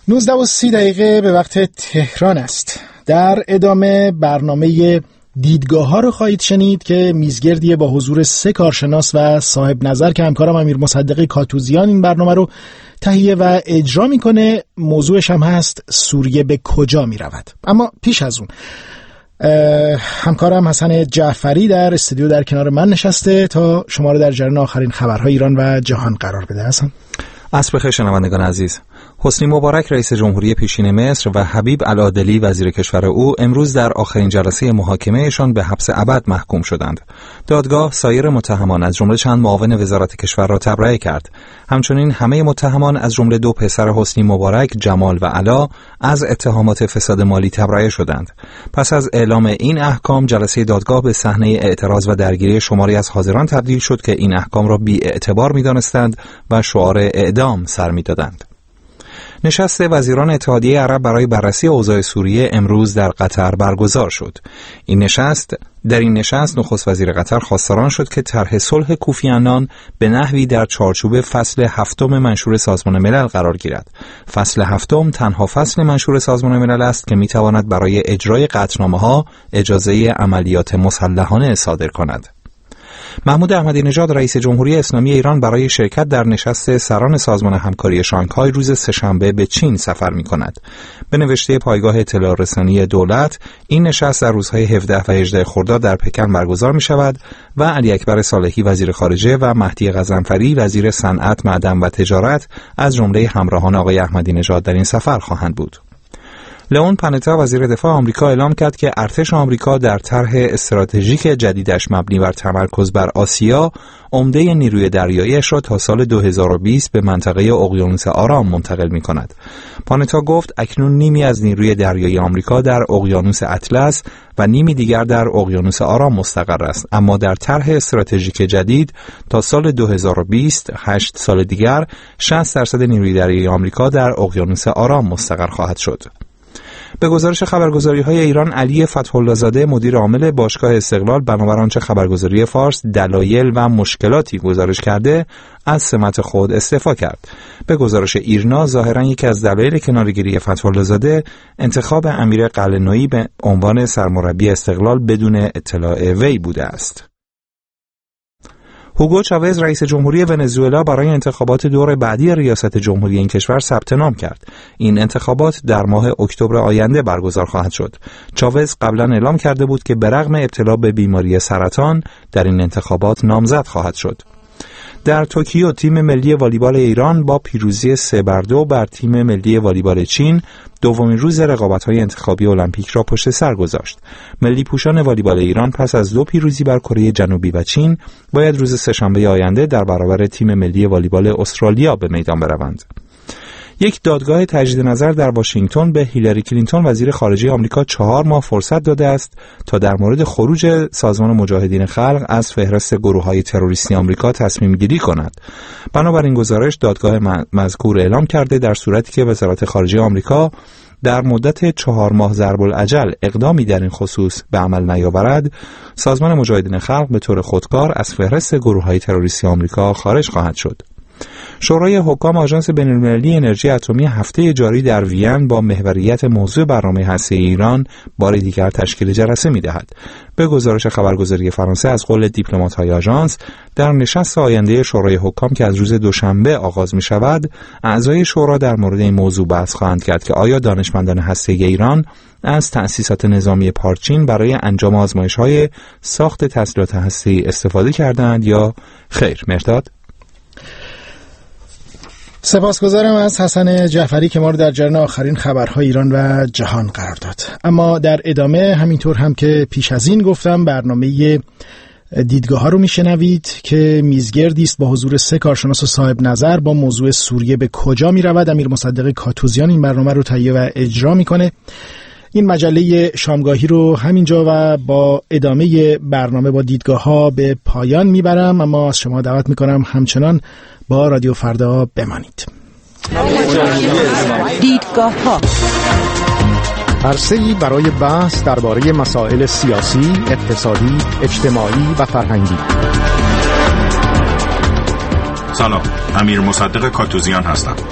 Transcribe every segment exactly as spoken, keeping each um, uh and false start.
نوزده و سی دقیقه به وقت تهران است. در ادامه برنامه دیدگاه ها رو خواهید شنید که میزگردیه با حضور سه کارشناس و صاحب نظر که همکارم امیر مصدق کاتوزیان این برنامه رو تهیه و اجرا میکنه. موضوعش هم هست سوریه به کجا میرود. اما پیش از اون همکارم حسن جعفری در استودیو در کنار من نشسته تا شما رو در جریان آخرین خبرهای ایران و جهان قرار بده. حسن، عصر بخیر شنوندگان عزیز. حسنی مبارک رئیس جمهوری پیشین مصر و حبیب العادلی وزیر کشور او امروز در آخرین جلسه محاکمهشان به حبس ابد محکوم شدند. دادگاه سایر متهمان از جمله چند معاون وزارت کشور را تبرئه کرد. همچنین همه متهمان از جمله دو پسر حسنی مبارک، جمال و علا، از اتهامات فساد مالی تبرئه شدند. پس از اعلام این احکام، جلسه دادگاه به صحنه اعتراض و درگیری شماری از حاضران تبدیل شد که این احکام را بی اعتبار می‌دانستند و شعار اعدام سر می‌دادند. نشست وزیران اتحادیه عرب برای بررسی اوضاع سوریه امروز در قطر برگزار شد. این نشست در این نشست نخست وزیر قطر خواستار شد که طرح صلح کوفی عنان به نحوی در چارچوب فصل هفتم منشور سازمان ملل قرار گیرد. فصل هفتم تنها فصل منشور سازمان ملل است که میتواند برای اجرای قطعنامه‌ها اجازه عملیات مسلحانه صادر کند. محمود احمدی نژاد رئیس جمهوری اسلامی ایران برای شرکت در نشست سران سازمان همکاری شانگهای روز سه‌شنبه به چین سفر می‌کند. به نوشته پایگاه اطلاع رسانی دولت، این نشست در روزهای هفده و هجده خرداد در پکن برگزار می‌شود و علی اکبر صالحی وزیر خارجه و مهدی غضنفری وزیر صنعت، معدن و تجارت از جمله همراهان آقای احمدی نژاد در این سفر خواهند بود. لئون پانتا وزیر دفاع آمریکا اعلام کرد که ارتش آمریکا در طرح استراتژیک جدیدش مبنی بر تمرکز بر آسیا عمده نیروی دریایی‌اش را تا سال دو هزار و بیست به منطقه اقیانوس آرام منتقل می‌کند. پانتا گفت اکنون نیمی از نیروی دریایی آمریکا در اقیانوس اطلس و نیمی دیگر در اقیانوس آرام مستقر است، اما در طرح استراتژیک جدید تا سال دو هزار و بیست، هشت سال دیگر، شصت درصد نیروی دریایی آمریکا در اقیانوس آرام مستقر خواهد شد. به گزارش خبرگزاری‌های ایران، علی فتح‌الله زاده مدیر عامل باشگاه استقلال بنابر آنچه خبرگزاری فارس دلایل و مشکلاتی گزارش کرده از سمت خود استعفا کرد. به گزارش ایرنا ظاهراً یکی از دلایل کناره‌گیری فتح‌الله زاده انتخاب امیر قلعه‌نویی به عنوان سرمربی استقلال بدون اطلاع وی بوده است. هوگو چاوز رئیس جمهوری ونزوئلا برای انتخابات دور بعدی ریاست جمهوری این کشور ثبت نام کرد. این انتخابات در ماه اکتبر آینده برگزار خواهد شد. چاوز قبلا اعلام کرده بود که به رغم ابتلا به بیماری سرطان در این انتخابات نامزد خواهد شد. در توکیو تیم ملی والیبال ایران با پیروزی سه بر دو بر تیم ملی والیبال چین دومین روز رقابت‌های انتخابی المپیک را پشت سر گذاشت. ملی پوشان والیبال ایران پس از دو پیروزی بر کره جنوبی و چین باید روز سه‌شنبه آینده در برابر تیم ملی والیبال استرالیا به میدان بروند. یک دادگاه تجدید نظر در واشنگتن به هیلاری کلینتون وزیر خارجه آمریکا چهار ماه فرصت داده است تا در مورد خروج سازمان مجاهدین خلق از فهرست گروه‌های تروریستی آمریکا تصمیم گیری کند. بنابراین گزارش دادگاه مذکور اعلام کرده در صورتی که وزارت خارجه آمریکا در مدت چهار ماه ضرب الاجل اقدامی در این خصوص به عمل نیاورد، سازمان مجاهدین خلق به طور خودکار از فهرست گروه‌های تروریستی آمریکا خارج خواهد شد. شورای حکام آژانس بین‌المللی انرژی اتمی هفته جاری در وین با محوریت موضوع برنامه هسته‌ای ایران بار دیگر تشکیل جلسه می‌دهد. به گزارش خبرگزاری فرانسه از قول دیپلمات‌های آژانس، در نشست آینده شورای حکام که از روز دوشنبه آغاز می‌شود، اعضای شورا در مورد این موضوع بحث خواهند کرد که آیا دانشمندان هسته‌ای ایران از تأسیسات نظامی پارچین برای انجام آزمایش‌های ساخت تسلیحات هسته‌ای استفاده کردند یا خیر. مرداد سپاسگزارم از حسن جعفری که ما رو در جریان آخرین خبرهای ایران و جهان قرار داد. اما در ادامه همینطور هم که پیش از این گفتم برنامه دیدگاه ها رو میشنوید که میزگردی است با حضور سه کارشناس و صاحب نظر با موضوع سوریه به کجا میرود. امیر مصدق کاتوزیان این برنامه رو تهیه و اجرا میکنه. این مجله شامگاهی رو همینجا و با ادامه برنامه با دیدگاه ها به پایان میبرم، اما از شما دعوت میکنم همچنان با رادیو فردا بمانید. دیدگاه ها عرصه‌ای برای بحث درباره مسائل سیاسی، اقتصادی، اجتماعی و فرهنگی. سلام، امیر مصدق کاتوزیان هستم.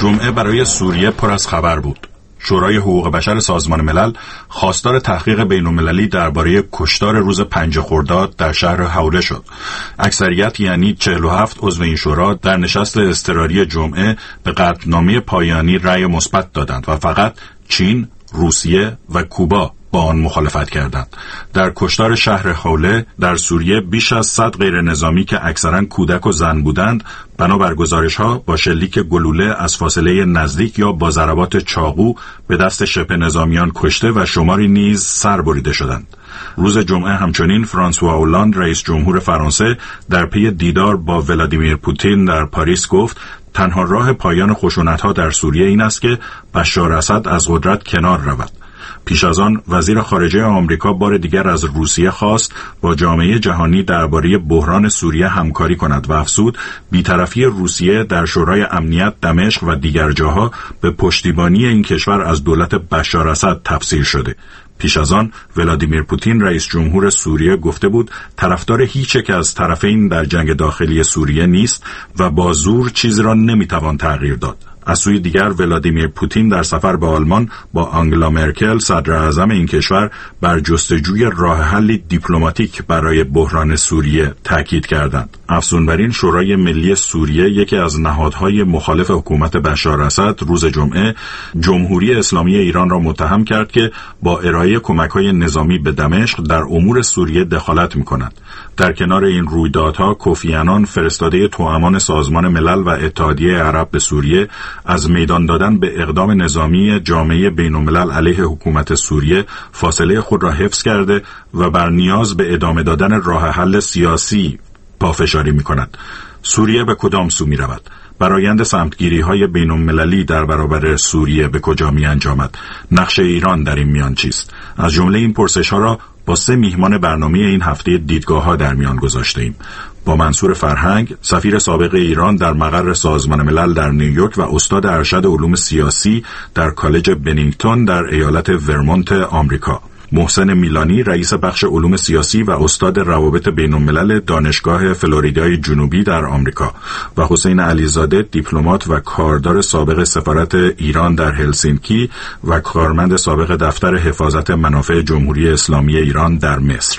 جمعه برای سوریه پر از خبر بود. شورای حقوق بشر سازمان ملل خواستار تحقیق بین‌المللی درباره کشتار روز پنج خرداد در شهر حوله شد. اکثریت یعنی چهل و هفت عضو این شورا در نشست اضطراری جمعه به قطعنامه پایانی رأی مثبت دادند و فقط چین، روسیه و کوبا با آن مخالفت کردند. در کشتار شهر حوله در سوریه بیش از صد غیر نظامی که اکثرا کودک و زن بودند، بنابر گزارش‌ها با شلیک گلوله از فاصله نزدیک یا با ضربات چاقو به دست شبه نظامیان کشته و شماری نیز سر بریده شدند. روز جمعه همچنین فرانسوا اولاند رئیس جمهور فرانسه در پی دیدار با ولادیمیر پوتین در پاریس گفت تنها راه پایان خشونت‌ها در سوریه این است که بشار اسد از قدرت کنار رود. پیش از آن وزیر خارجه آمریکا بار دیگر از روسیه خواست با جامعه جهانی درباره بحران سوریه همکاری کند و افزود بی‌طرفی روسیه در شورای امنیت دمشق و دیگر جاها به پشتیبانی این کشور از دولت بشار اسد تفسیر شده. پیش از آن ولادیمیر پوتین رئیس جمهور سوریه گفته بود طرفدار هیچ یک از طرفین در جنگ داخلی سوریه نیست و با زور چیزی را نمیتوان تغییر داد. از سوی دیگر ولادیمیر پوتین در سفر به آلمان با آنگلا مرکل صدر اعظم این کشور بر جستجوی راه حلی دیپلماتیک برای بحران سوریه تاکید کردند. افزون بر این شورای ملی سوریه یکی از نهادهای مخالف حکومت بشار اسد روز جمعه جمهوری اسلامی ایران را متهم کرد که با ارائه کمک‌های نظامی به دمشق در امور سوریه دخالت می‌کند. در کنار این رویدادها کوفی عنان فرستاده توامان سازمان ملل و اتحادیه عرب به سوریه از میدان دادن به اقدام نظامی جامعه بین‌الملل علیه حکومت سوریه فاصله خود را حفظ کرده و بر نیاز به ادامه دادن راه حل سیاسی پافشاری می‌کند. سوریه به کدام سو می‌رود؟ برآیند سمتگیری‌های بین‌المللی در برابر سوریه به کجا می‌انجامد؟ نقش ایران در این میان چیست؟ از جمله این پرسش‌ها را با سه میهمان برنامه این هفته دیدگاه‌ها در میان گذاشته‌ایم. با منصور فرهنگ، سفیر سابق ایران در مقر سازمان ملل در نیویورک و استاد ارشد علوم سیاسی در کالج بنینگتون در ایالت ورمونت آمریکا. محسن میلانی، رئیس بخش علوم سیاسی و استاد روابط بین‌الملل دانشگاه فلوریدای جنوبی در آمریکا و حسین علیزاده، دیپلمات و کاردار سابق سفارت ایران در هلسینکی و کارمند سابق دفتر حفاظت منافع جمهوری اسلامی ایران در مصر.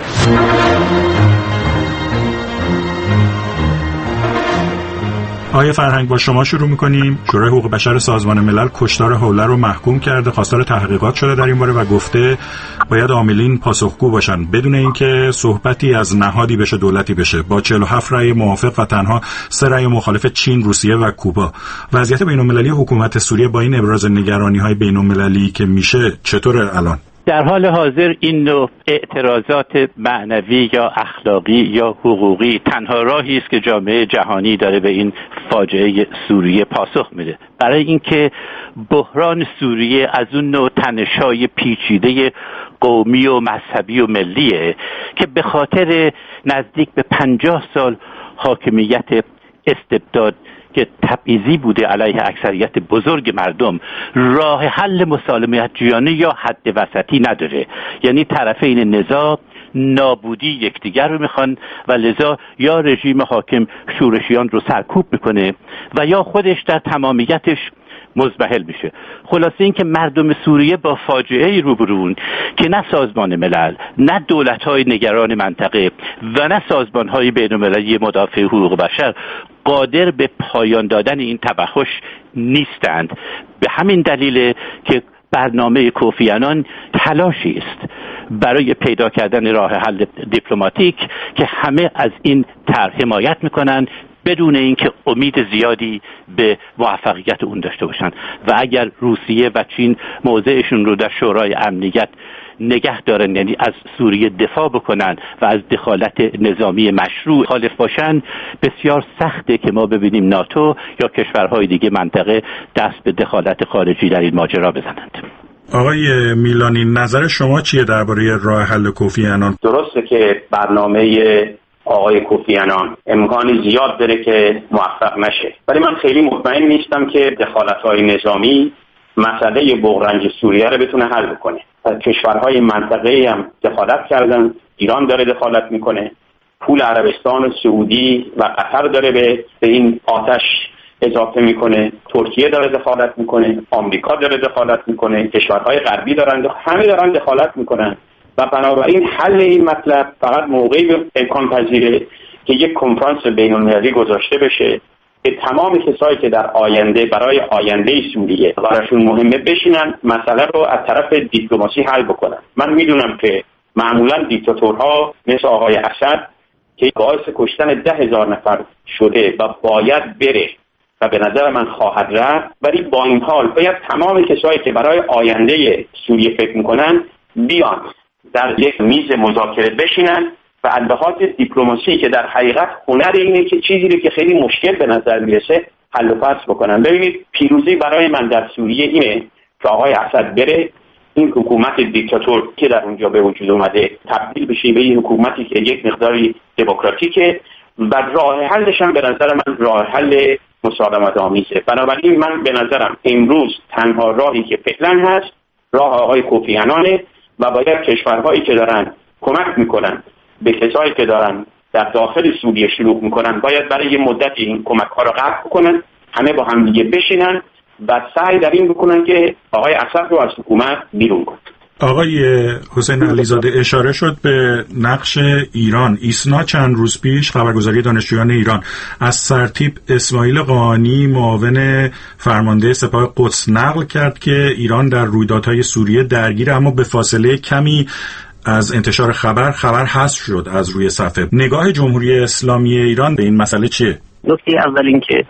آقای فرهنگ، با شما شروع می‌کنیم. شورای حقوق بشر سازمان ملل کشتار حوله رو محکوم کرده، خواستار تحقیقات شده در این باره و گفته باید عاملین پاسخگو باشن بدون اینکه صحبتی از نهادی بشه دولتی بشه. با چهل و هفت رأی موافق و تنها سه رأی مخالف چین، روسیه و کوبا. وضعیت بین‌المللی حکومت سوریه با این ابراز نگرانی‌های بین‌المللی که میشه چطوره الان؟ در حال حاضر این نوع اعتراضات معنوی یا اخلاقی یا حقوقی تنها راهی است که جامعه جهانی داره به این فاجعه سوریه پاسخ میده. برای اینکه بحران سوریه از اون نوع تنش‌های پیچیده قومی و مذهبی و ملیه که به خاطر نزدیک به پنجاه سال حاکمیت استبداد که تبعیضی بوده علیه اکثریت بزرگ مردم راه حل مسالمت جویانه یا حد وسطی نداره. یعنی طرفین نزاع نابودی یکدیگر رو میخوان و لذا یا رژیم حاکم شورشیان رو سرکوب میکنه و یا خودش در تمامیتش مضمحل میشه. خلاصه این که مردم سوریه با فاجعه‌ای روبرون که نه سازمان ملل، نه دولت‌های نگران منطقه و نه سازمان‌های بین‌المللی مدافع حقوق بشر قادر به پایان دادن این تبخش نیستند. به همین دلیل که برنامه کوفی عنان تلاشی است برای پیدا کردن راه حل دیپلماتیک که همه از این طرح حمایت میکنند بدون اینکه امید زیادی به موفقیت اون داشته باشند. و اگر روسیه و چین موضعشون رو در شورای امنیت نگه دارن، یعنی از سوریه دفاع بکنن و از دخالت نظامی مشروع خالف باشن، بسیار سخته که ما ببینیم ناتو یا کشورهای دیگه منطقه دست به دخالت خارجی در این ماجرا بزنند. آقای میلانی، نظر شما چیه درباره راه حل کوفی عنان؟ درسته که برنامه آقای کوفی عنان امکانی زیاد داره که موفق نشه، ولی من خیلی مطمئن نیستم که دخالت‌های نظامی مسئله بغرنج سوریه رو بتونه حل بکنه. کشورهای منطقه‌ای هم دخالت کردن، ایران داره دخالت میکنه، پول عربستان و سعودی و قطر داره به این آتش اضافه میکنه، ترکیه داره دخالت میکنه، آمریکا داره دخالت میکنه، کشورهای غربی دارن، همه دارن دخالت میکنن و بنابراین حل این مطلب فقط موقعی امکان پذیره که یک کنفرانس بین‌المللی گذاشته بشه که تمام کسایی که در آینده برای آینده سوریه براشون مهمه بشینن مسئله رو از طرف دیپلماسی حل بکنن. من میدونم که معمولا دیکتاتورها مثل آقای اسد که باعث کشتن ده هزار نفر شده و باید بره و به نظر من خواهد رفت، ولی با این حال باید تمام کسایی که برای آینده سوریه فکر میکنن بیان در یک میز مذاکره بشینن و از لحاظ دیپلماسی که در حقیقت هنر اینه که چیزی رو که خیلی مشکل به نظر میرسه حل و فصل بکنن. ببینید پیروزی برای من در سوریه اینه که آقای اسد بره، این حکومت دیکتاتور که در اونجا به وجود اومده تبدیل بشه به این حکومتی که یک مقداری دموکراتیکه و راه حلش هم به نظر من راه حل مسالمت آمیزه. بنابراین من به نظرم امروز تنها راهی که فعلا هست راه آقای کوفی عنانه و باید کشورهایی که دارن کمک میکنن به کسایی که دارن در داخل سوریه شروع میکنن باید برای یه مدت این کمک ها رو قطع کنن، همه با هم دیگه بشینن و سعی در این بکنن که آقای اسد رو از حکومت بیرون کنن. آقای حسین علیزاده اشاره شد به نقش ایران. ایسنا چند روز پیش خبرگزاری دانشجویان ایران از سرتیپ اسماعیل قاآنی معاون فرمانده سپاه قدس نقل کرد که ایران در رویدادهای سوریه درگیر اما به فاصله کمی از انتشار خبر خبر حذف شد از روی صفحه. نگاه جمهوری اسلامی ایران به این مسئله چیه؟ نکته اول این که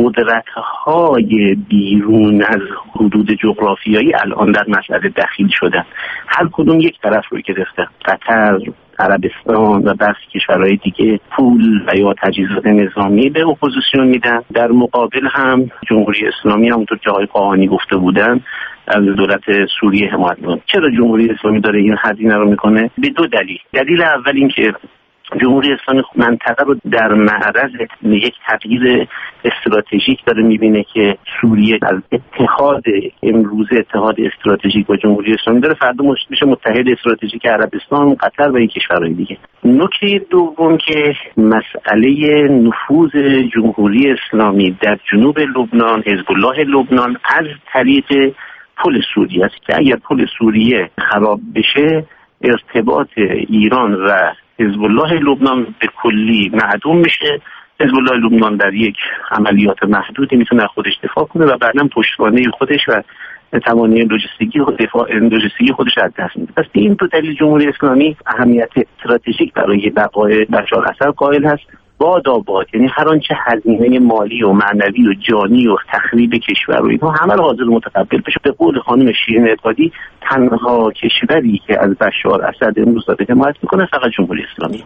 قدرت‌های بیرون از حدود جغرافیایی الان در مسئله دخیل شدن، هر کدوم یک طرف رو گرفته. قطر، عربستان و برخی کشورهای دیگه پول و یا تجهیزات نظامی به اپوزیسیون میدن. در مقابل هم جمهوری اسلامی همونطور که آقای قاآنی گفته بودن از دولت سوریه حمایت می‌کنه. چرا جمهوری اسلامی داره این هزینه رو میکنه؟ به دو دلیل. دلیل اول این که جمهوری اسلامی منطقه رو در معرض یک تغییر استراتژیک داره میبینه که سوریه از اتحاد امروزه اتحاد استراتژیک با جمهوری اسلامی داره فردا میشه متحد استراتژیک عربستان، قطر و این کشورهای دیگه. نکته دوم که مسئله نفوذ جمهوری اسلامی در جنوب لبنان، حزب الله لبنان از طریق پل سوریه است که اگر پل سوریه خراب بشه ارتباط ایران و حزب الله لبنان به کلی معدوم میشه. حزب الله لبنان در یک عملیات محدودی میتونه خودش دفاع کنه و بعداً پشتوانه خودش و توانایی لوجستیکی و دفاع لوجستیکی خودش از دست میده. پس این دو دلیل جمهوری اسلامی اهمیت استراتژیک برای بقای بشار الاسد قائل هست. باد آباد، یعنی هر آنچه هزینه مالی و معنوی و جانی و تخریب کشور و اینها همه رو حاضر متقبل بشه. به قول خانم شیرین عقادی تنها کشوری که از بشار اسد امروز داره حمایت میکنه فقط جمهوری اسلامی.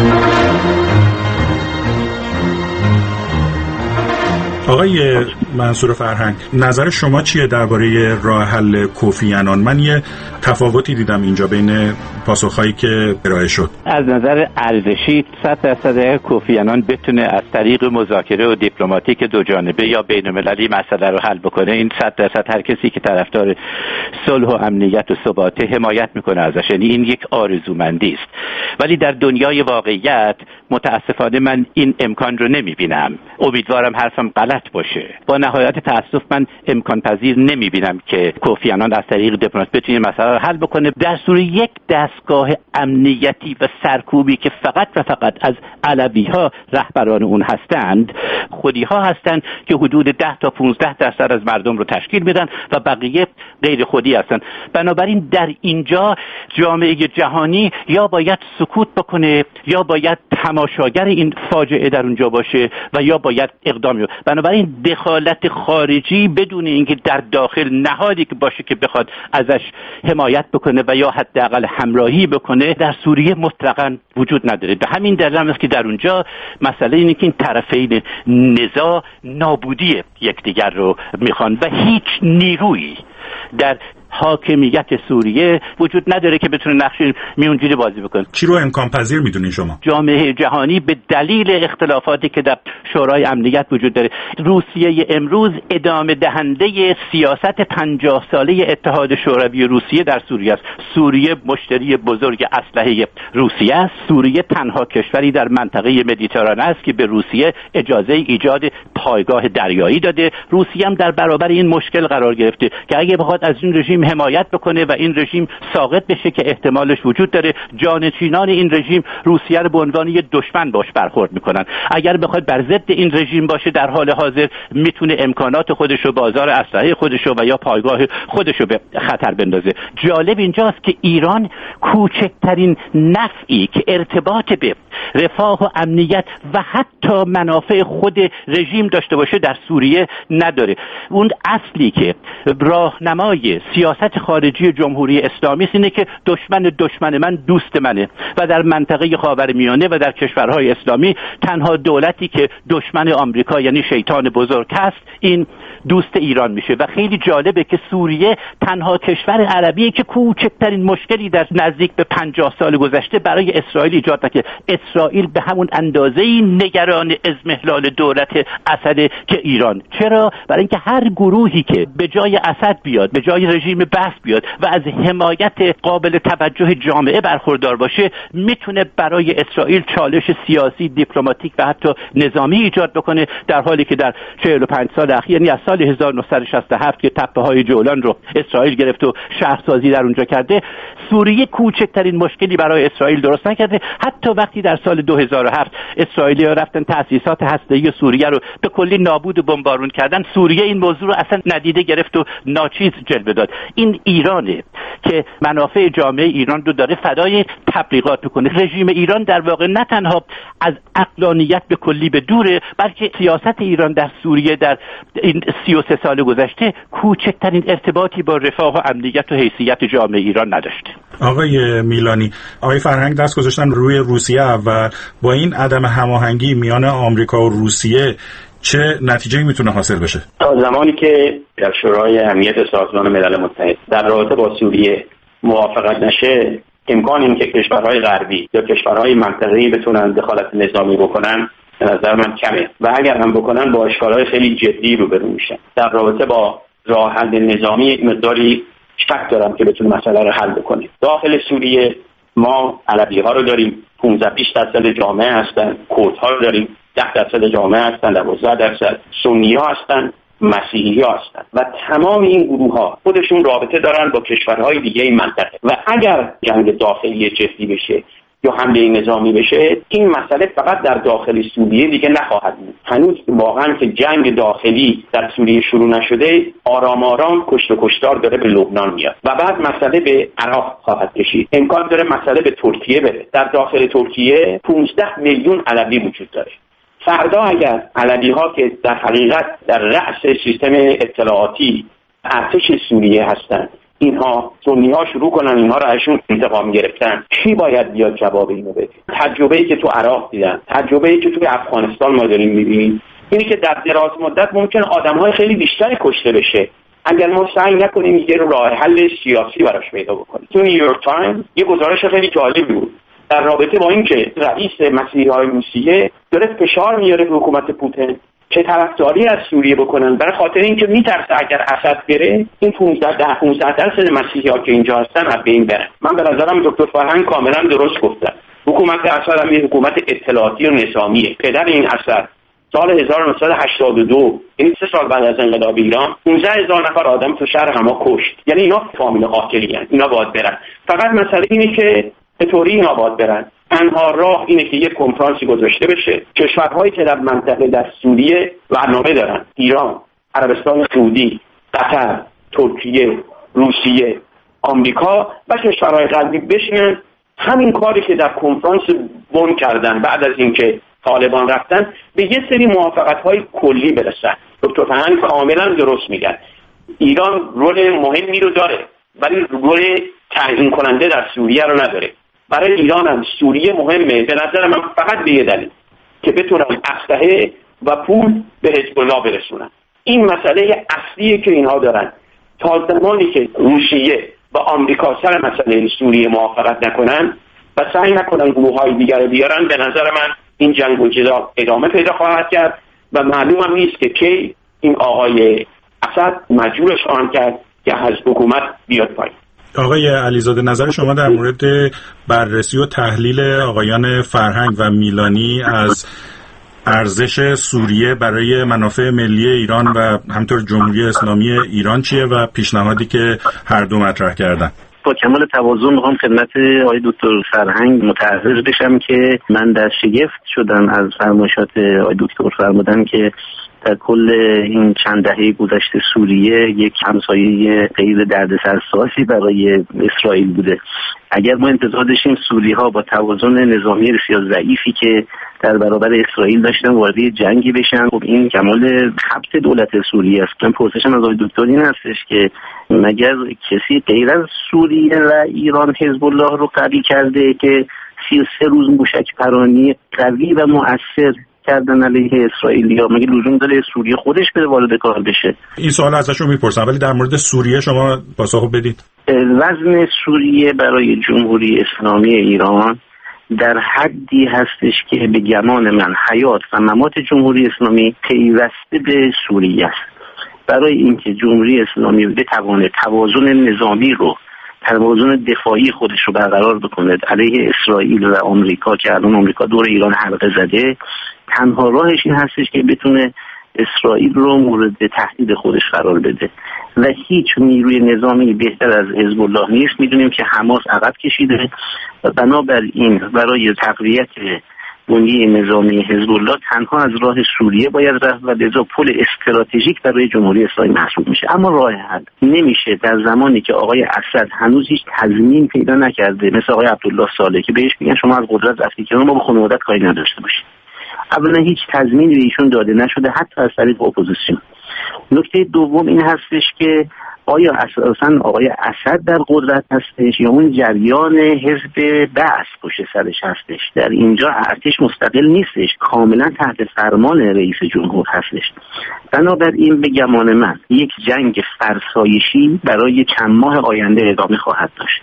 آقای منصور فرهنگ، نظر شما چیه درباره راه حل کوفی عنان؟ من یه تفاوتی دیدم اینجا بین پاسخهایی که ارائه شد. از نظر ارزشی صد درصد کوفی عنان بتونه از طریق مذاکره و دیپلماتیک دو جانبه یا بین‌المللی مسئله رو حل بکنه، این صد درصد هر کسی که طرفدار صلح و امنیت و ثبات حمایت میکنه ازش، یعنی این یک آرزومندی است. ولی در دنیای واقعیت متاسفانه من این امکان رو نمیبینم. امیدوارم حرفم غلط باشه. با نهایت تاسف من امکان پذیر نمیبینم که کوفی عنان از طریق دیپلمات بتونه مسئله رو حل بکنه. در صورت یک دستگاه امنیتی و سرکوبی که فقط و فقط از علوی ها رهبران اون هستند، خودی ها هستند که حدود ده تا پانزده درصد از مردم رو تشکیل میدن و بقیه غیر خودی هستند. بنابراین در اینجا جامعه جهانی یا باید سکوت بکنه یا باید تماشاگر این فاجعه در اونجا باشه و یا باید اقدام کنه. بنابراین دخالت خارجی بدون اینکه در داخل نهادی که باشه که بخواد ازش حمایت بکنه و یا حداقل همراهی بکنه در سوریه مطلقاً وجود نداره. به همین دلیل است که در اونجا مسئله اینه که این طرفین نزاع نابودی یکدیگر رو میخوان و هیچ نیرویی در حاکمیت سوریه وجود نداره که بتونه نقش میونجوری بازی بکنه. چی رو امکان پذیر میدونین شما؟ جامعه جهانی به دلیل اختلافاتی که در شورای امنیت وجود داره، روسیه امروز ادامه دهنده سیاست پنجاه ساله اتحاد شوروی روسیه در سوریه است. سوریه مشتری بزرگ اسلحه روسیه است. سوریه تنها کشوری در منطقه مدیترانه است که به روسیه اجازه ایجاد پایگاه دریایی داده. روسیه هم در برابر این مشکل قرار گرفته که اگه بخواد از این رژیم حمایت بکنه و این رژیم ساقط بشه که احتمالش وجود داره، جانشینان این رژیم روسیه رو به عنوان یک دشمن باش برخورد میکنن. اگر بخواد بر ضد این رژیم باشه، در حال حاضر میتونه امکانات خودش رو، بازار اسلحه خودش رو و یا پایگاه خودش رو به خطر بندازه. جالب اینجاست که ایران کوچکترین نفعی که ارتباط به رفاه و امنیت و حتی منافع خود رژیم داشته باشه در سوریه نداره. اون اصلی که راهنمای سیاست خارجی جمهوری اسلامی است اینه که دشمن دشمن من دوست منه و در منطقه خاورمیانه و در کشورهای اسلامی تنها دولتی که دشمن آمریکا یعنی شیطان بزرگ است این دوست ایران میشه. و خیلی جالبه که سوریه تنها کشور عربیه که کوچکترین مشکلی در نزدیک به پنجاه سال گذشته برای اسرائیل ایجاد نکرد. اسرائیل به همون اندازه‌ای نگران اضمحلال دولت اسد که ایران. چرا؟ برای اینکه هر گروهی که به جای اسد بیاد، به جای رژیم بث بیاد و از حمایت قابل توجه جامعه برخوردار باشه، میتونه برای اسرائیل چالش سیاسی، دیپلماتیک و حتی نظامی ایجاد بکنه، در حالی که در چهل و پنج سال اخیر، یعنی از سال هزار و نهصد و شصت و هفت که تپه‌های جولان رو اسرائیل گرفت و شهرسازی در اونجا کرده، سوریه کوچکترین مشکلی برای اسرائیل درست نکرده. حتی وقتی در سال دو هزار و هفت اسرائیلی‌ها رفتن تأسیسات هسته‌ای سوریه رو به کلی نابود و بمبارون کردن، سوریه این موضوع رو اصلا ندیده گرفت و ناچیز جلوه داد. این ایرانه که منافع جامعه ایران رو داره فدای تبلیغات میکنه. رژیم ایران در واقع نه تنها از عقلانیت به کلی به دوره، بلکه سیاست ایران در سوریه در این سی و سه سال گذشته کوچکترین ارتباطی با رفاه و امنیت و حیثیت جامعه ایران نداشته. آقای میلانی، آقای فرهنگ دست گذاشتن روی روسیه و با این عدم هماهنگی میان آمریکا و روسیه چه نتیجه‌ای میتونه حاصل بشه؟ تا زمانی که در شورای امنیت سازمان ملل متحد در رابطه با سوریه موافقت نشه، امکان این که کشورهای غربی یا کشورهای منطقه‌ای بتونن دخالت نظامی بکنن به نظر من کمه و اگر هم بکنن با اشکال‌های خیلی جدی روبرو میشن. در رابطه با راه حل نظامی مقداری شک دارم که بتونه مسئله رو حل بکنه. داخل سوریه ما علوی‌ها رو داریم، پانزده بیست درصد جامعه هستن، کردها رو داریم ده درصد جامعه هستن، دوازده درصد سنی‌ها هستن، مسیحی‌ها هستن و تمام این گروه‌ها خودشون رابطه دارن با کشورهای دیگه این منطقه و اگر جنگ داخلی جدی بشه یا حمله نظامی بشه، این مسئله فقط در داخل سوریه دیگه نخواهد بود. هنوز واقعا که جنگ داخلی در سوریه شروع نشده، آرام آرام کشت و کشتار داره به لبنان میاد و بعد مسئله به عراق خواهد کشید. امکان داره مسئله به ترکیه بره. در داخل ترکیه پانزده میلیون علوی وجود داره. فردا اگر علوی‌ها که در حقیقت در رأس سیستم اطلاعاتی ارتش سوریه هستند، اینها سنی‌ها شروع کنن اینها را ازشون انتقام گرفتن، کی باید بیاد جواب اینو بده؟ تجربه‌ای که تو عراق دیدن، تجربه‌ای که تو افغانستان ما داریم می‌بینیم، اینی که در دراز مدت ممکن آدم‌های خیلی بیشتری کشته بشه اگر ما سعی نکنیم یه راه حل سیاسی براش پیدا بکنیم. تو نیویورک تایمز یه گزارش خیلی جالبی بود در رابطه با اینکه رئیس مسیحی‌های روسیه داره فشار میاره به حکومت پوتین که طرفداری از سوریه بکنن، برای خاطر اینکه میترسه اگر اسد بره این پانزده پانزده درصد مسیحی‌ها که اینجا هستن از بین برن. من به نظرم دکتر فرهنگ کاملا درست گفتن. حکومت اسد هم یه حکومت اطلاعاتی و نظامیه. پدر این اسد سال هزار و نهصد و هشتاد و دو، یعنی سه سال بعد از انقلاب ایران، پانزده هزار نفر آدم تو شهر حما کشت. یعنی اینا فامیل قاتلی هستن، اینا باید برن. فقط مسئله اینه که به طوری اینا باید برن. تنها راه اینه که یک کنفرانسی گذاشته بشه. کشورهایی که در منطقه در سوریه برنامه دارن، ایران، عربستان سعودی، قطر، ترکیه، روسیه، آمریکا و کشورهای غربی بشینن همین کاری که در کنفرانس بن کردن بعد از اینکه طالبان رفتن به یه سری موافقت‌های کلی برسن. دکتر فرهنگ کاملا درست میگن. ایران رول مهمی رو داره ولی رول تعیین کننده در سوریه رو نداره. برای ایران هم سوریه مهمه به نظر من فقط به یه دلیل که بتونن اسلحه و پول به حزب الله برسونن. این مسئله اصلیه که اینها دارن. تا زمانی که روسیه و آمریکا سر مسئله سوریه موافقت نکنن و سعی نکنن گروه‌های دیگر رو بیارن، به نظر من این جنگ و جدال ادامه پیدا خواهد کرد و معلوم هم نیست که کی این آقای اسد مجبورش خواهند کرد که از حکومت بیاد پایین. آقای علیزاده، نظر شما در مورد بررسی و تحلیل آقایان فرهنگ و میلانی از ارزش سوریه برای منافع ملی ایران و همطور جمهوری اسلامی ایران چیه و پیشنهادی که هر دو مطرح کردن؟ با کمال تواضع میخوام خدمت آقای دکتر فرهنگ متعرض بشم که من در شگفت شدم از فرمایشات آقای دکتر فرمودن که در کل این چند دهه گذشته سوریه یک همسایه غیر دردسرسازی برای اسرائیل بوده. اگر ما انتظار داشتیم سوری ها با توازن نظامی بسیار ضعیفی که در برابر اسرائیل داشتن وارد جنگی بشن، خب این کمال خبط دولت سوریه است. من پرسشم از آقای دکتر این هستش که مگر کسی غیر از سوریه و ایران حزب الله رو قوی کرده که سی و سه روز موشک پرانی قوی و مؤثر کردن علیه اسرائیل، یا مگه لزوم داره سوریه خودش بره وارد کار بشه؟ این سوال ازشون میپرسم، ولی در مورد سوریه شما پاسخ بدید. وزن سوریه برای جمهوری اسلامی ایران در حدی هستش که به گمان من حیات و ممات جمهوری اسلامی پیوسته به سوریه است. برای اینکه جمهوری اسلامی بتواند توازن نظامی رو، توازن دفاعی خودش رو برقرار بکنه علیه اسرائیل و آمریکا که الان آمریکا دور ایران حلقه زده، تنها راهش این هستش که بتونه اسرائیل رو مورد تهدید خودش قرار بده و هیچ نیروی نظامی بهتر از حزب الله نیست. میدونیم که حماس عقب کشیده و بنابراین برای تقویت بنیه نظامی حزب الله تنها از راه سوریه باید رفت و لذا پل استراتژیک برای جمهوری اسلامی محسوب میشه. اما راه حل نمیشه در زمانی که آقای اسد هنوز هیچ تضمین پیدا نکرده، مثل آقای عبدالله صالح که بهش میگن شما از قدرت رفتی که ما با خانوادت کاری نداشته باشید. اولا هیچ تضمینی به ایشون داده نشده حتی از طریق اپوزیسیون. نکته دوم این هستش که آیا اساساً آقای اسد در قدرت هستش یا اون جریان حزب بعث پشت سرش هستش؟ در اینجا ارتش مستقل نیستش، کاملا تحت فرمان رئیس جمهور هستش. بنابراین به گمان من یک جنگ فرسایشی برای چند ماه آینده ادامه خواهد داشت.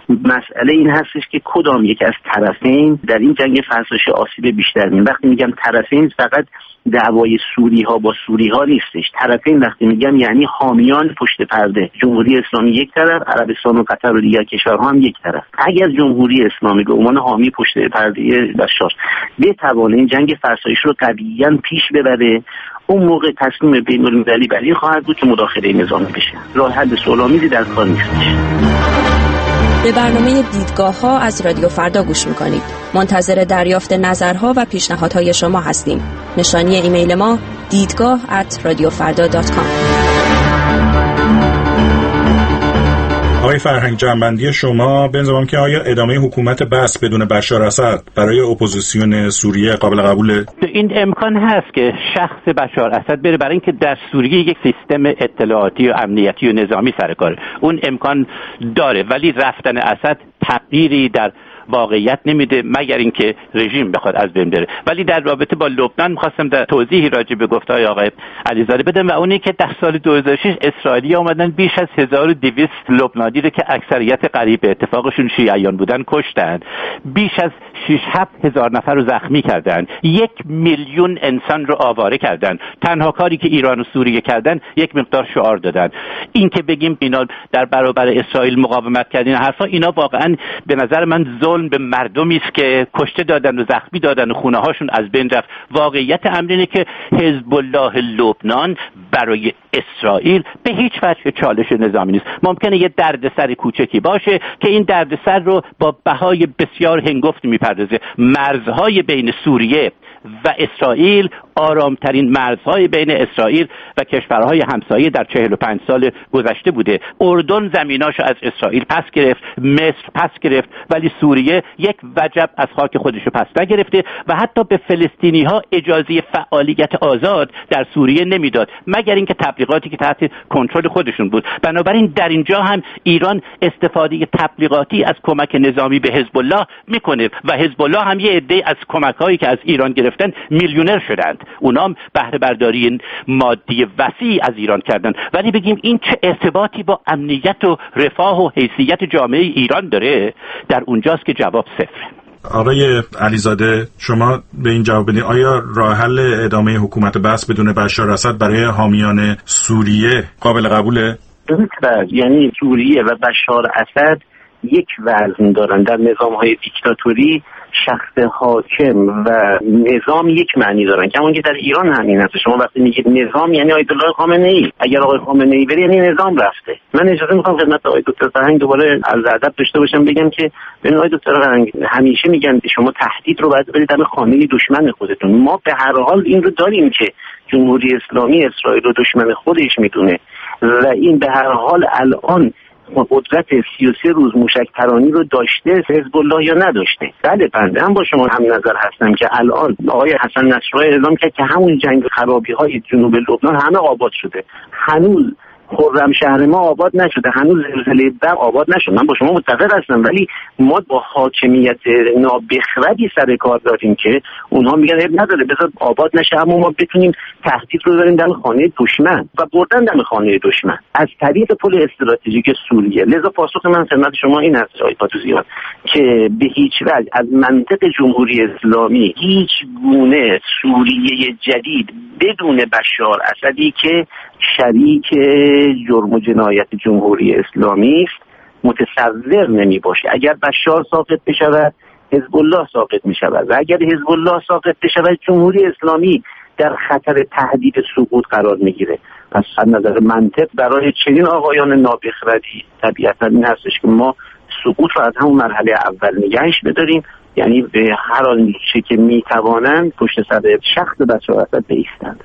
مسئله این هستش که کدام یک از طرفین در این جنگ فرسایشی آسیب بیشتر می‌بینه. وقتی میگم طرفین فقط دعوای سوری ها با سوری ها نیستش. طرفین وقتی میگم یعنی حامیان پشت پرده، جمهوری اسلامی یک طرف، عربستان و قطر و دیگر کشورها هم یک طرف. اگر جمهوری اسلامی به عنوان حامی پشت پرده بشار بتوانه این جنگ فرسایش رو قویاً پیش ببره، اون موقع تصمیم بین‌المللی بر این خواهد بود که مداخله نظامی بشه. راه حل صلح‌آمیزی در کار نیستش. به برنامه دیدگاه‌ها از رادیو فردا گوش می‌کنید. منتظر دریافت نظرها و پیشنهادهای شما هستیم. نشانی ایمیل ما دیدگاه ات رادیو فردا دات کام. آقای فرهنگ، جنبندی شما به انضمام که آیا ادامه حکومت بس بدون بشار اسد برای اپوزیسیون سوریه قابل قبوله؟ این امکان هست که شخص بشار اسد بره، برای اینکه در سوریه یک سیستم اطلاعاتی و امنیتی و نظامی سر کاره. اون امکان داره، ولی رفتن اسد تغییری در واقعیت نمیده مگر اینکه رژیم بخواد از بین بره. ولی در رابطه با لبنان می‌خواستم در توضیحی راجع به گفته‌های آقای علیزاده بدم و اونی که در سال دو هزار و شش اسرائیلی اومدن بیش از هزار و دویست لبنانی رو که اکثریت قریب به اتفاقشون شیعیان بودن کشتن، بیش از شش هفت هزار نفر رو زخمی کردن، یک میلیون انسان رو آواره کردن. تنها کاری که ایران و سوریه کردن یک مقدار شعار دادن. این که بگیم اینا در برابر اسرائیل مقاومت کردن، حرفا اینا واقعا به نظر من ظلم به مردمی است که کشته دادن و زخمی دادن و خونه هاشون از بین رفت. واقعیت امر اینه که حزب الله لبنان برای اسرائیل به هیچ وجه چالش نظامی نیست. ممکنه یه دردسر کوچکی باشه که این دردسر رو با بهای بسیار هنگفت میپردازه. مرزهای بین سوریه و اسرائیل آرامترین مرزهای بین اسرائیل و کشورهای همسایه در چهل و پنج سال گذشته بوده. اردن زمیناشو از اسرائیل پس گرفت، مصر پس گرفت، ولی سوریه یک وجب از خاک خودشو پس نگرفته و حتی به فلسطینی ها اجازه فعالیت آزاد در سوریه نمیداد مگر اینکه تبلیغاتی که تحت کنترل خودشون بود. بنابراین در اینجا هم ایران استفاده تبلیغاتی از کمک نظامی به حزب الله میکنه و حزب الله هم یه عده از کمک‌هایی که از ایران گرفتن میلیونر شدند. اونام بهره برداری مادی وسیع از ایران کردن، ولی بگیم این چه ارتباطی با امنیت و رفاه و حیثیت جامعه ایران داره، در اونجاست که جواب صفره. آقای علیزاده شما به این جواب بدین، آیا راه حل ادامه حکومت بس بدون بشار اسد برای حامیان سوریه قابل قبوله؟ درست، یعنی سوریه و بشار اسد یک وزن دارن. در نظام‌های دیکتاتوری شخص حاکم و نظام یک معنی دارن، کما که در ایران همین هست. شما وقتی میگید نظام یعنی آیت الله خامنه‌ای، اگر آقای خامنه‌ای بره یعنی نظام رفته. من اجازه میخوام خدمت آقای دکتر فرهنگ دوباره عرض ادب داشته باشم، بگم که ببین آقای دکتر فرهنگ همیشه میگن شما تهدید رو باید برید در خانه دشمن خودتون. ما به هر حال این رو داریم که جمهوری اسلامی اسرائیل رو دشمن خودش میدونه و این به هر حال الان قدرت سی و سه روز موشک ترانی رو داشته، حزب الله یا نداشته. بله بنده هم با شما همین نظر هستم که الان آقای حسن نصرالله اعلام کرد که همون جنگ خرابی های جنوب لبنان همه آباد شده، هنوز خرم شهر ما آباد نشده، هنوز زلزله برق آباد نشده. من با شما متفق هستم، ولی ما با حاکمیت نابخردی سر کار داریم که اونها میگن عیب نداره بذار آباد نشه، اما ما بتونیم تهدید رو ببریم در خانه دشمن و بردن در خانه دشمن از طریق پل استراتژیک سوریه. لذا پاسخ من خدمت شما این است آقای پاتوزیان که به هیچ وجه از منطق جمهوری اسلامی هیچ گونه سوریه جدید بدون بشار اسدی که شریک جرم و جنایت جمهوری اسلامی است متصور نمی باشه. اگر بشار ساقط بشود حزب الله ساقط می شود و اگر حزب الله ساقط بشود جمهوری اسلامی در خطر تهدید سقوط قرار می گیره. پس از نظر منطق برای چنین آقایان نابخردی طبیعتا این هستش که ما سقوط رو از همون مرحله اول نگهش بداریم، یعنی به هر آنچه که می توانند پشت سر شخص بشار اسد بایستند.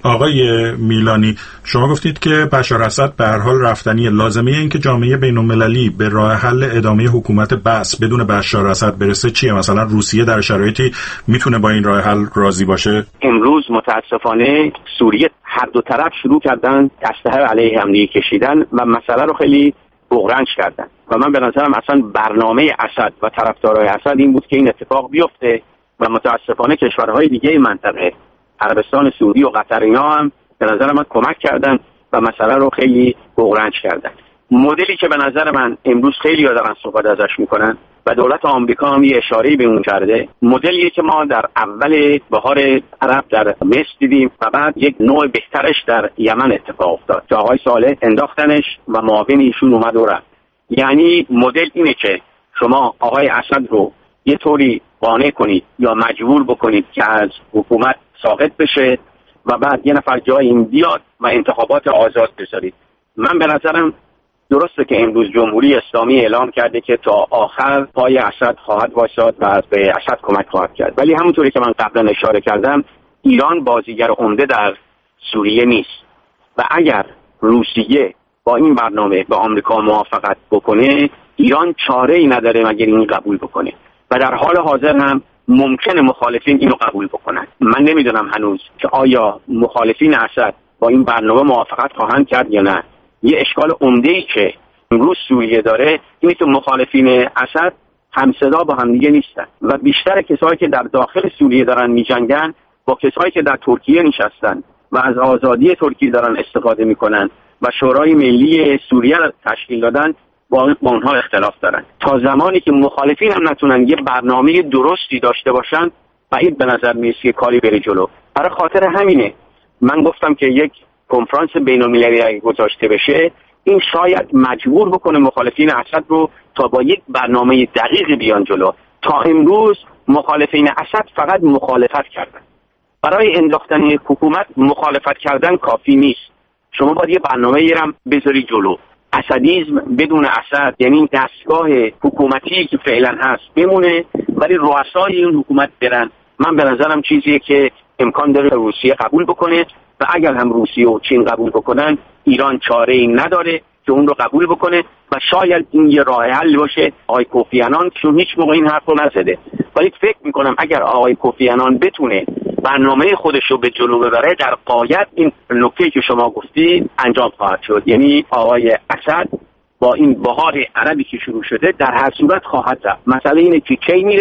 آقای میلانی شما گفتید که بشار اسد به هر حال رفتنی، لازمه این که جامعه بین‌المللی به راه حل ادامه حکومت بس بدون بشار اسد برسه چیه؟ مثلا روسیه در شرایطی میتونه با این راه حل راضی باشه؟ امروز متاسفانه سوریه هر دو طرف شروع کردن اسلحه علیه همدیگه کشیدن و مسئله رو خیلی بغرنج کردن و من به نظرم اصلا برنامه اسد و طرفدارای اسد این بود که این اتفاق بیفته و متاسفانه کشورهای دیگه منطقه عربستان سعودی و قطر اینا هم به نظر من کمک کردن و مسئله رو خیلی بغرنج کردن. مدلی که به نظر من امروز خیلی ها دارن صحبت ازش میکنن و دولت آمریکا هم یه اشاره‌ای به اون کرده، مدلیه که ما در اول بهار عرب در مصر دیدیم و بعد یک نوع بهترش در یمن اتفاق افتاد که آقای صالح انداختنش و معاون ایشون اومد و رفت. یعنی مدل اینه که شما آقای اسد رو یه طوری قانع کنید یا مجبور بکنید که از حکومت ساقط بشه و بعد یه نفر جای این بیاد و انتخابات آزاد بذارید. من به نظرم درسته که امروز جمهوری اسلامی اعلام کرده که تا آخر پای اسد خواهد وایساد و به اسد کمک خواهد کرد، ولی همونطوری که من قبلا اشاره کردم ایران بازیگر عمده در سوریه نیست و اگر روسیه با این برنامه به آمریکا موافقت بکنه ایران چاره‌ای نداره مگر این قبول بکنه و در حال حاضر هم ممکنه مخالفین اینو قبول بکنن. من نمیدونم هنوز که آیا مخالفین اسد با این برنامه موافقت خواهند کرد یا نه. یه اشکال عمده‌ای که امروز سوریه داره اینه که مخالفین اسد همصدا با هم دیگه نیستن و بیشتر کسایی که در داخل سوریه دارن میجنگن با کسایی که در ترکیه نشستن و از آزادی ترکیه دارن استفاده میکنن و شورای ملی سوریه را تشکیل دادن با اونها اختلاف دارن. تا زمانی که مخالفین هم نتونن یه برنامه درستی داشته باشن بعید به نظر میاد که کاری بره جلو. برای خاطر همینه من گفتم که یک کنفرانس بین‌المللی اگه گذاشته بشه این شاید مجبور بکنه مخالفین اسد رو تا با یک برنامه دقیق بیان جلو. تا امروز مخالفین اسد فقط مخالفت کردن. برای انداختن حکومت مخالفت کردن کافی نیست، شما باید یه برنامه‌ای هم بذاری جلو. اسدیسم بدون اسد یعنی دستگاه حکومتی که فعلا هست بمونه ولی رؤسای این حکومت برن. من به نظرم چیزیه که امکان داره روسیه قبول بکنه و اگر هم روسیه و چین قبول بکنن ایران چاره‌ای نداره که اون رو قبول بکنه و شاید این یه راه حل باشه. آقای کوفی عنان چون هیچ موقع این حرف رو نزده ولی فکر میکنم اگر آقای کوفی عنان بتونه برنامه خودش رو به جلو ببره در قایت این نکته که شما گفتید انجام خواهد شد. یعنی آقای اسد با این بهار عربی که شروع شده در هر صورت خواهد رفت. مسئله اینه که کی میره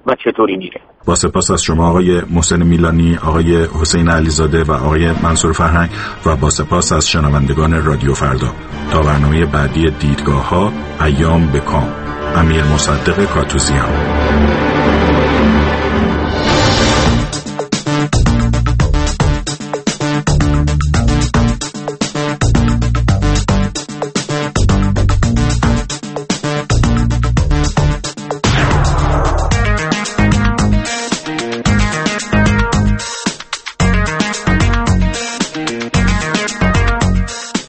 و چطوری میره. با سپاس از شما آقای محسن میلانی، آقای حسین علیزاده و آقای منصور فرهنگ و با سپاس از شنوندگان رادیو فردا. تا برنامه بعدی دیدگاه ها، ایام به کام. امیر مصدق کاتوزیان.